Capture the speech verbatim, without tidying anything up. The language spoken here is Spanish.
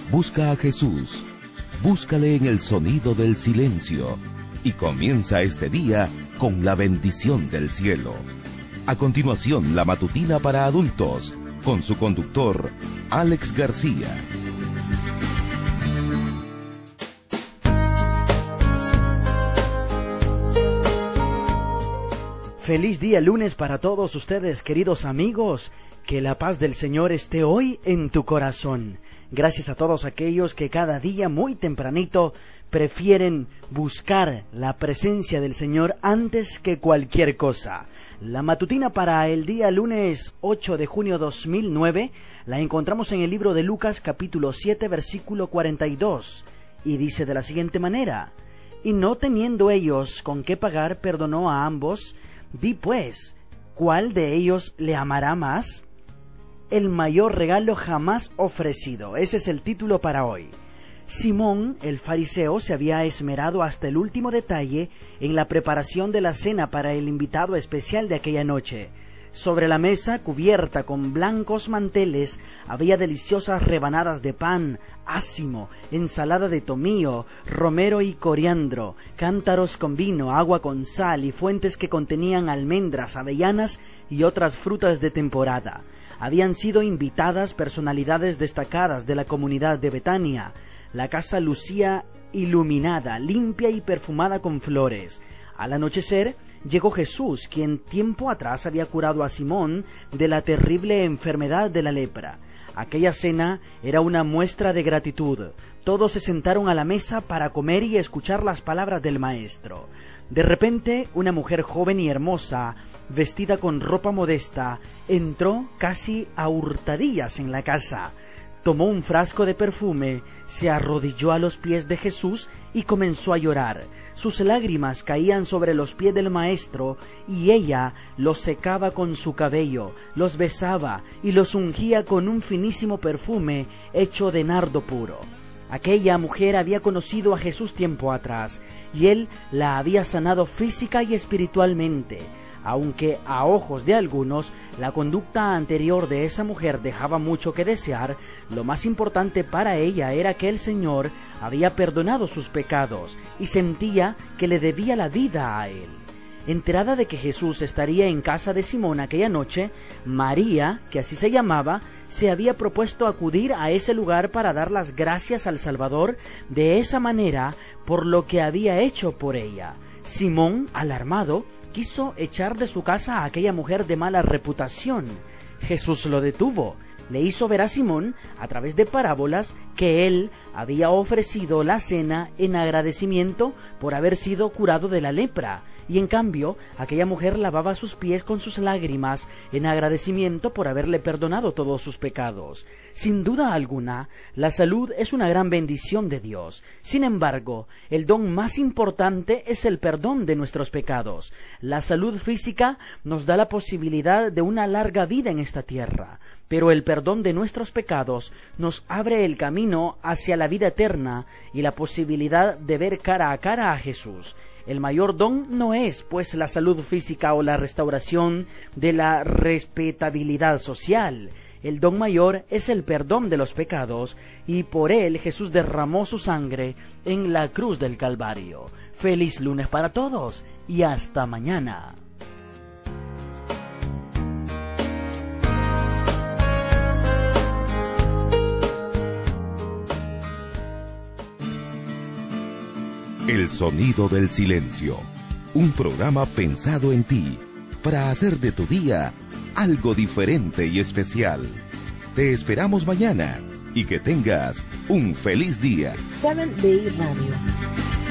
Busca a Jesús, búscale en el sonido del silencio y comienza este día con la bendición del cielo. A continuación, la matutina para adultos, con su conductor, Alex García. Feliz día lunes para todos ustedes, queridos amigos. Que la paz del Señor esté hoy en tu corazón. Gracias a todos aquellos que cada día muy tempranito prefieren buscar la presencia del Señor antes que cualquier cosa. La matutina para el día lunes ocho de junio dos mil nueve la encontramos en el libro de Lucas capítulo siete versículo cuarenta y dos y dice de la siguiente manera: y no teniendo ellos con qué pagar, perdonó a ambos. Di pues, ¿cuál de ellos le amará más? El mayor regalo jamás ofrecido. Ese es el título para hoy. Simón, el fariseo, se había esmerado hasta el último detalle en la preparación de la cena para el invitado especial de aquella noche. Sobre la mesa, cubierta con blancos manteles, había deliciosas rebanadas de pan, ácimo, ensalada de tomillo, romero y coriandro, cántaros con vino, agua con sal y fuentes que contenían almendras, avellanas y otras frutas de temporada. Habían sido invitadas personalidades destacadas de la comunidad de Betania. La casa lucía iluminada, limpia y perfumada con flores. Al anochecer, llegó Jesús, quien tiempo atrás había curado a Simón de la terrible enfermedad de la lepra. Aquella cena era una muestra de gratitud. Todos se sentaron a la mesa para comer y escuchar las palabras del Maestro. De repente, una mujer joven y hermosa, vestida con ropa modesta, entró casi a hurtadillas en la casa. Tomó un frasco de perfume, se arrodilló a los pies de Jesús y comenzó a llorar. Sus lágrimas caían sobre los pies del Maestro y ella los secaba con su cabello, los besaba y los ungía con un finísimo perfume hecho de nardo puro. Aquella mujer había conocido a Jesús tiempo atrás y él la había sanado física y espiritualmente. Aunque a ojos de algunos la conducta anterior de esa mujer dejaba mucho que desear, lo más importante para ella era que el Señor había perdonado sus pecados y sentía que le debía la vida a él. Enterada de que Jesús estaría en casa de Simón aquella noche, María, que así se llamaba, se había propuesto acudir a ese lugar para dar las gracias al Salvador de esa manera por lo que había hecho por ella. Simón, alarmado, quiso echar de su casa a aquella mujer de mala reputación. Jesús lo detuvo. Le hizo ver a Simón, a través de parábolas, que él había ofrecido la cena en agradecimiento por haber sido curado de la lepra, y en cambio, aquella mujer lavaba sus pies con sus lágrimas en agradecimiento por haberle perdonado todos sus pecados. Sin duda alguna, la salud es una gran bendición de Dios. Sin embargo, el don más importante es el perdón de nuestros pecados. La salud física nos da la posibilidad de una larga vida en esta tierra, pero el perdón de nuestros pecados nos abre el camino hacia la vida eterna y la posibilidad de ver cara a cara a Jesús. El mayor don no es, pues, la salud física o la restauración de la respetabilidad social. El don mayor es el perdón de los pecados, y por él Jesús derramó su sangre en la cruz del Calvario. Feliz lunes para todos, y hasta mañana. El sonido del silencio, un programa pensado en ti, para hacer de tu día algo diferente y especial. Te esperamos mañana y que tengas un feliz día. Seventh Day Radio.